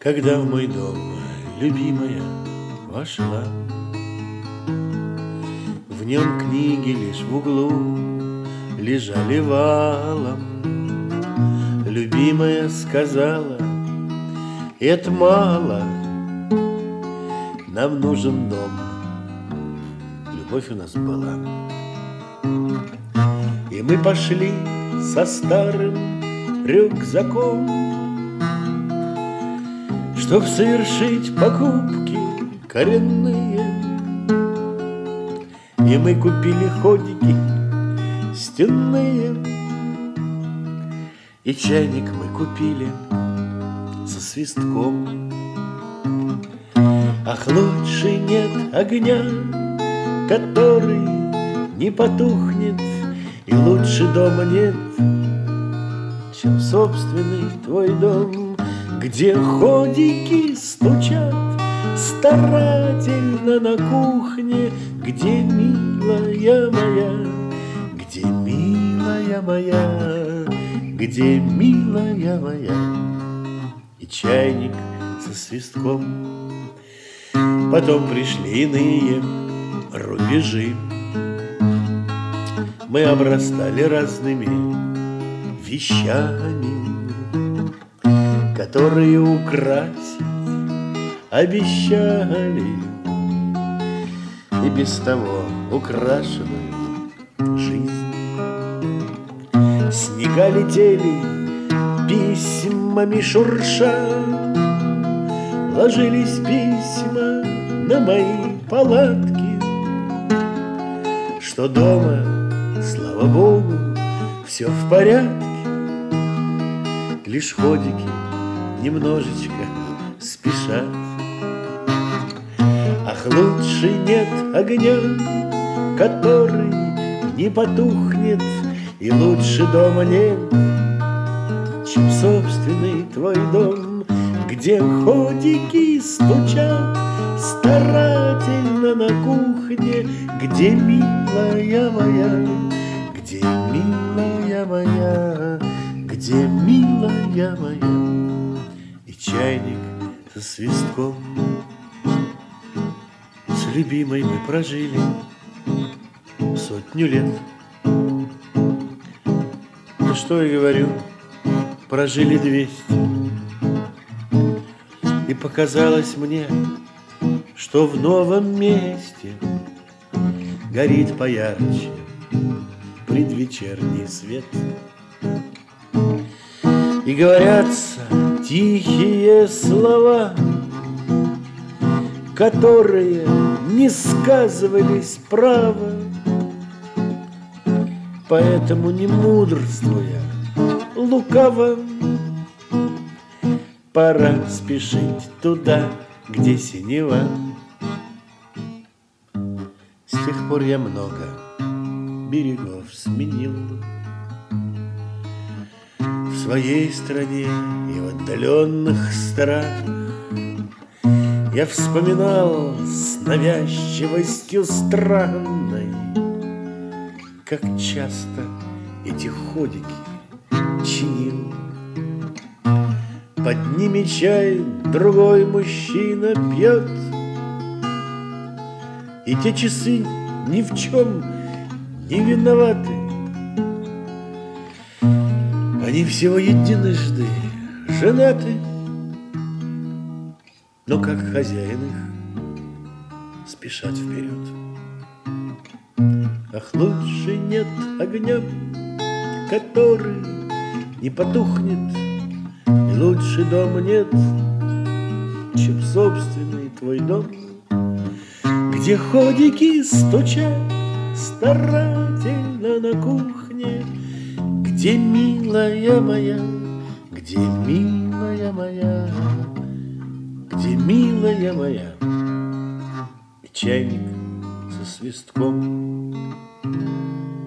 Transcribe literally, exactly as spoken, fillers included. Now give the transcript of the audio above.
Когда в мой дом любимая вошла, в нем книги лишь в углу лежали валом. Любимая сказала: это мало, нам нужен дом. Любовь у нас была. И мы пошли со старым рюкзаком, чтоб совершить покупки коренные. И мы купили ходики стенные, и чайник мы купили со свистком. Ах, лучше нет огня, который не потухнет, и лучше дома нет, чем собственный твой дом, где ходики стучат старательно на кухне, где милая моя, где милая моя, где милая моя, и чайник со свистком. Потом пришли иные рубежи, мы обрастали разными вещами, которые украсить обещали и без того украшенную жизнь. Снега летели письмами шурша, ложились письма на мои палатки, что дома, слава Богу, все в порядке, лишь ходики немножечко спешат. Ах, лучше нет огня, который не потухнет, и лучше дома нет, чем собственный твой дом, где ходики стучат старательно на кухне, где милая моя, где милая моя, где милая моя, и чайник со свистком. С любимой мы прожили сотню лет. Ну что я говорю, прожили двести. И показалось мне, что в новом месте горит поярче предвечерний свет. И говорятся тихие слова, которые не сказывались право. Поэтому, не мудрствуя лукаво, пора спешить туда, где синева. С тех пор я много берегов сменил в своей стране и в отдаленных странах. Я вспоминал с навязчивостью странной, как часто эти ходики чинил. Под ними чай другой мужчина пьет, и те часы ни в чем не виноваты. Они всего единожды женаты, но как хозяин их спешат вперед. Ах, лучше нет огня, который не потухнет, и лучше дома нет, чем собственный твой дом, где ходики стучат старательно на кухне, где милая моя, где милая моя, где милая моя, и чайник со свистком.